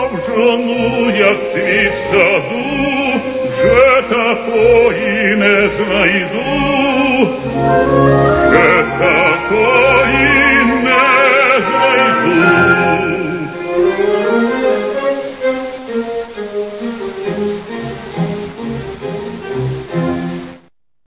жону, як цвіт в саду, вже такої не знайду, вже такої